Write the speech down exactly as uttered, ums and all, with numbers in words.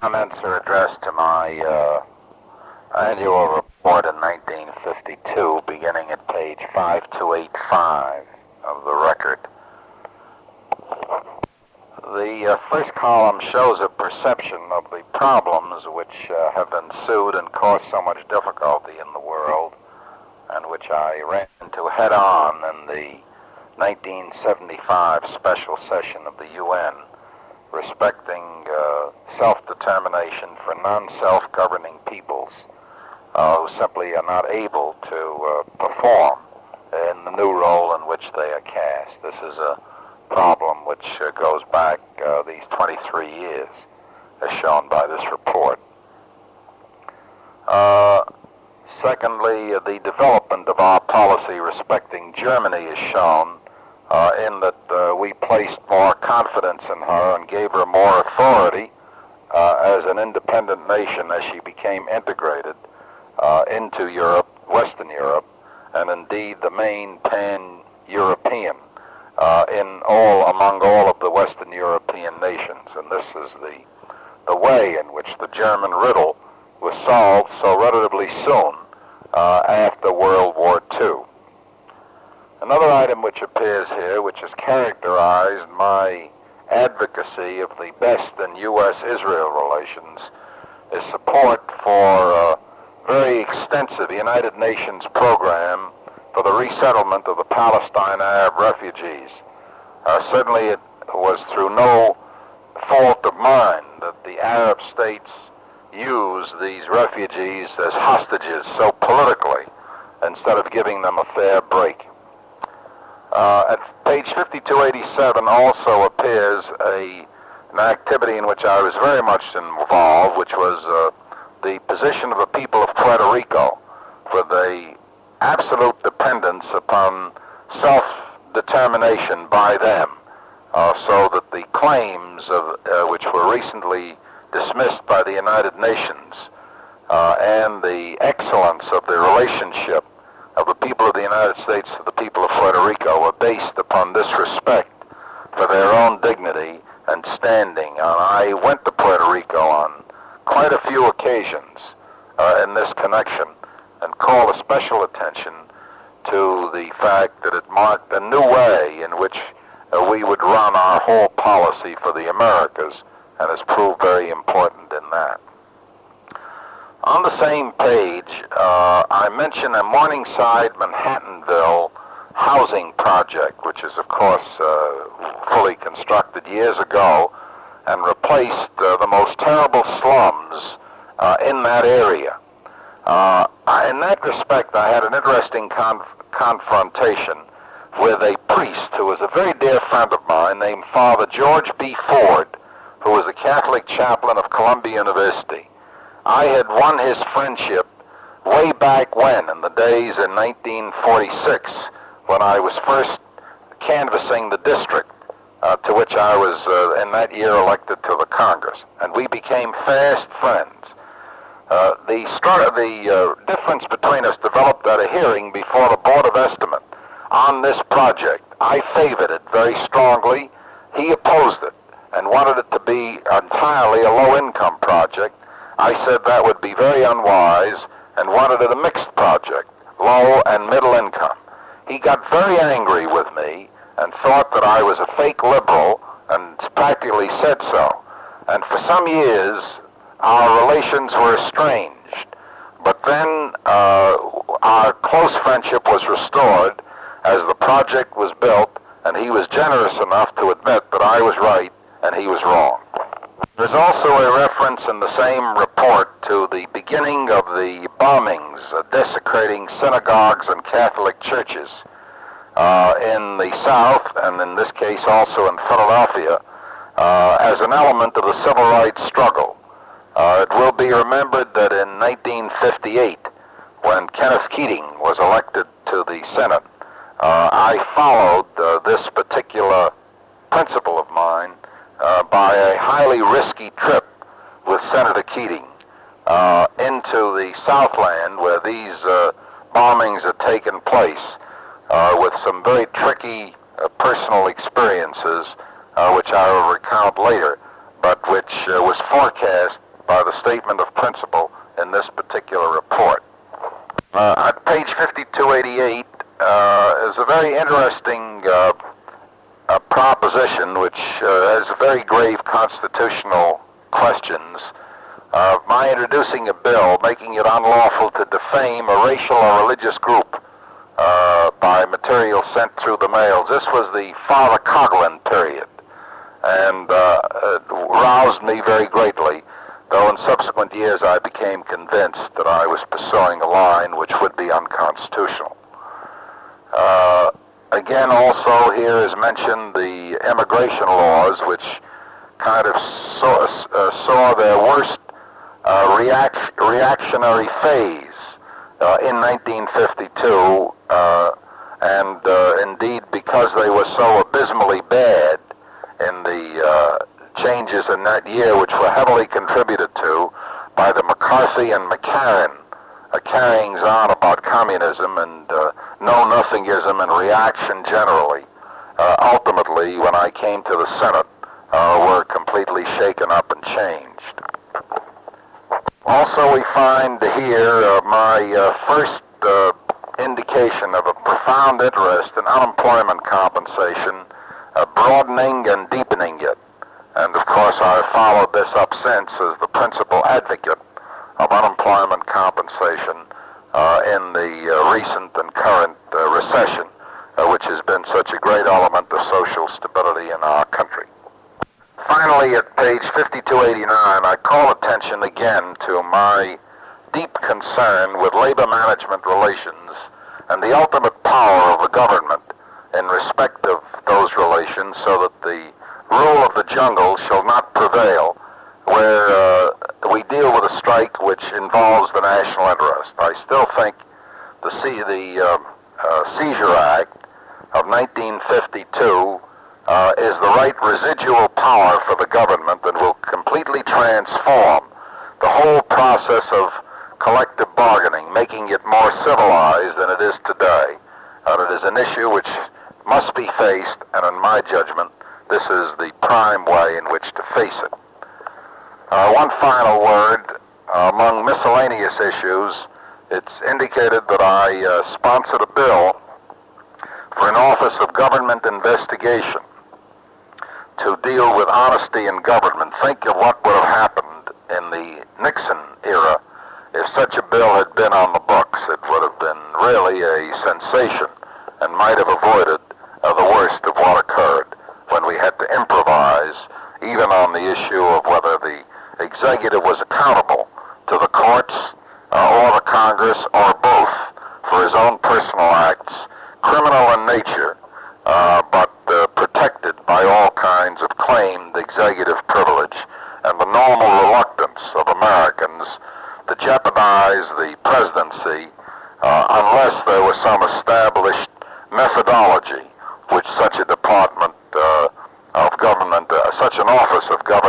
comments are addressed to my uh, annual report in nineteen fifty-two, beginning at page five two eight five of the record. The uh, first column shows a perception of the problems which uh, have ensued and caused so much difficulty in the world, and which I ran into head-on in the nineteen seventy-five special session of the U N, respecting uh, self-determination for non-self-governing peoples uh, who simply are not able to uh, perform in the new role in which they are cast. This is a problem which uh, goes back uh, these twenty-three years, as shown by this report. Uh, secondly, uh, the development of our policy respecting Germany is shown uh, in that uh, we placed more confidence in her and gave her more authority uh, as an independent nation as she became integrated uh, into Europe, Western Europe, and indeed the main pan-European uh, in all, among all of the Western European nations. And this is the, the way in which the German riddle was solved so relatively soon uh, after World War Two. Another item which appears here, which has characterized my advocacy of the best in U S Israel relations, is support for a very extensive United Nations program for the resettlement of the Palestine Arab refugees. Uh, certainly it was through no fault of mine that the Arab states use these refugees as hostages so politically instead of giving them a fair break. Uh, at page fifty-two eighty-seven also appears a, an activity in which I was very much involved, which was uh, the position of the people of Puerto Rico for the absolute dependence upon self-determination by them, uh, so that the claims of uh, which were recently dismissed by the United Nations uh, and the excellence of the relationship of the people of the United States to the people of Puerto Rico were based upon this respect for their own dignity and standing. And I went to Puerto Rico on quite a few occasions uh, in this connection and called a special attention to the fact that it marked a new way in which uh, we would run our whole policy for the Americas, and has proved very important in that. On the same page, uh, I mention a Morningside, Manhattanville housing project, which is, of course, uh, fully constructed years ago and replaced uh, the most terrible slums uh, in that area. Uh, in that respect, I had an interesting conf- confrontation with a priest who was a very dear friend of mine named Father George B. Ford, who was a Catholic chaplain of Columbia University. I had won his friendship way back when, in the days in nineteen forty-six, when I was first canvassing the district uh, to which I was uh, in that year elected to the Congress, and we became fast friends. Uh, the start, the uh, difference between us developed at a hearing before the Board of Estimate on this project. I favored it very strongly. He opposed it and wanted it to be entirely a low-income project. I said that would be very unwise and wanted it a mixed project, low and middle income. He got very angry with me and thought that I was a fake liberal and practically said so. And for some years, our relations were estranged. But then uh, our close friendship was restored as the project was built, and he was generous enough to admit that I was right and he was wrong. There's also a reference in the same report to the beginning of the bombings uh, desecrating synagogues and Catholic churches uh, in the South, and in this case also in Philadelphia, uh, as an element of the civil rights struggle. Uh, it will be remembered that in nineteen fifty-eight, when Kenneth Keating was elected to the Senate, uh, I followed uh, this particular principle of mine Uh, by a highly risky trip with Senator Keating uh, into the Southland, where these uh, bombings had taken place, uh, with some very tricky uh, personal experiences, uh, which I will recount later, but which uh, was forecast by the statement of principle in this particular report. Uh, at page fifty-two eighty-eight uh, is a very interesting uh, uh, proposition which uh, has very grave constitutional questions. Uh, my introducing a bill making it unlawful to defame a racial or religious group uh, by material sent through the mails. This was the Father Coughlin period, and uh, it roused me very greatly, though in subsequent years I became convinced that I was pursuing a line which would be unconstitutional. Uh, again, also here is mentioned the immigration laws, which kind of saw, uh, saw their worst Uh, react, reactionary phase uh, in nineteen fifty-two, uh, and uh, indeed because they were so abysmally bad in the uh, changes in that year, which were heavily contributed to by the McCarthy and McCarran uh, carryings on about communism and uh, know-nothingism and reaction generally, uh, ultimately, when I came to the Senate, uh, were completely shaken up and changed. Also, we find here uh, my uh, first uh, indication of a profound interest in unemployment compensation, uh, broadening and deepening it. And of course, I have followed this up since as the principal advocate of unemployment compensation uh, in the uh, recent and current uh, recession, uh, which has been such a great element of social stability in our country. Finally, at page fifty-two eighty-nine, I call attention again to my deep concern with labor management relations and the ultimate power of the government in respect of those relations, so that the rule of the jungle shall not prevail where uh, we deal with a strike which involves the national interest. I still think the, C- the uh, uh, Seizure Act of nineteen fifty-two Uh, is the right residual power for the government that will completely transform the whole process of collective bargaining, making it more civilized than it is today. And it is an issue which must be faced, and in my judgment, this is the prime way in which to face it. Uh, one final word. Uh, among miscellaneous issues, it's indicated that I uh, sponsored a bill for an Office of Government Investigation to deal with honesty in government. Think of what would have happened in the Nixon era if such a bill had been on the books. It would have been really a sensation and might have avoided uh, the worst of what occurred when we had to improvise even on the issue of whether the executive was accountable to the courts uh, or the Congress or both for his own personal acts, criminal in nature, uh, but uh, protected by all kinds of claimed executive privilege and the normal reluctance of Americans to jeopardize the presidency uh, unless there was some established methodology which such a department uh, of government, uh, such an office of government